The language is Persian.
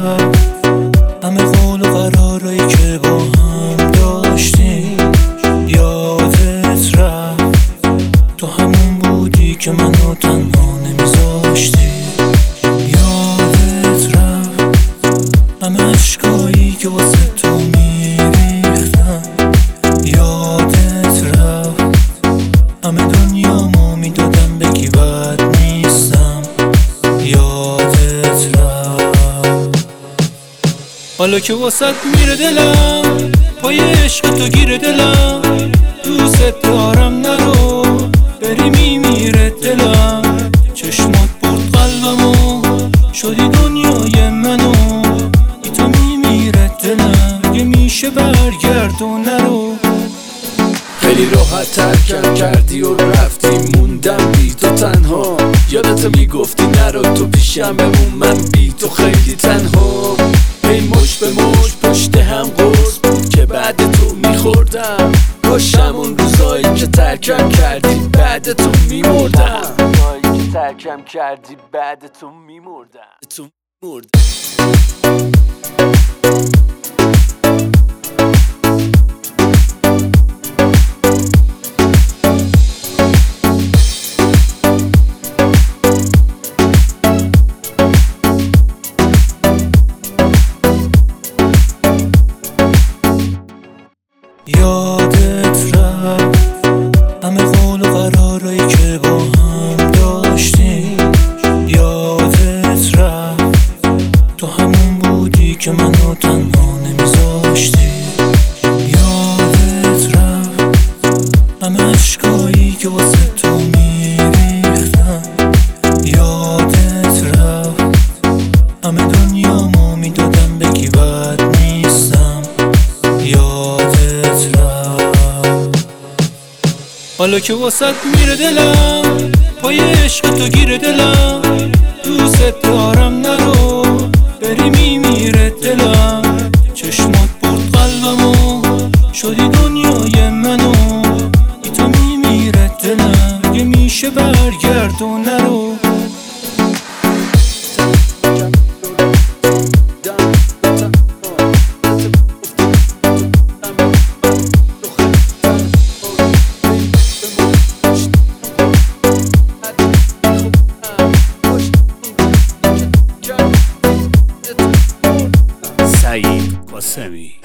رفت همه قول و قرارایی که با هم داشتیم یادت رفت. تو همون بودی که منو تنها نمیذاشتی. یادت رفت همه عشقایی که واسه تو میریختم. یادت رفت همه دنیامو میدادم بگی بد نیستم. یادت رفت حالا که واسط میره دلم، پای عشق تو گیره دلم. دوست دارم نرو بری میمیره دلم. چشمات برد قلبمو شدی دنیای منو. بی تو میمیره دلم اگه میشه برگردون نرو. خیلی راحت ترکم کردی و رفتی موندم بی تو تنها. یادت میگفتی نرو تو پیشم بمون من بی تو خیلی تنها. هی مش به مش پشت هم قرص بود که بعد تو میخوردم. کاش همون روزایی که ترکم کردی بعد تو میمردم. روزایی که ترکم کردی بعد تو میمردم. یادت رفت همه قول و قرارایی که با هم داشتیم. یادت رفت تو همون بودی که منو تنها نمیذاشتی. یادت رفت همه عشقایی که واسه تو میریختم. یادت رفت همه دنیامو میدادم بگی بد نیستم. یادت رفت حالا که واسط میره دلم، پای عشق تو گیره دلم. دوست دارم نرو بری میمیره دلم. چشمات برد قلبمو شدی دنیای منو. بی تو میمیره دلم اگه میشه برگردون نرو. سعید قاسمی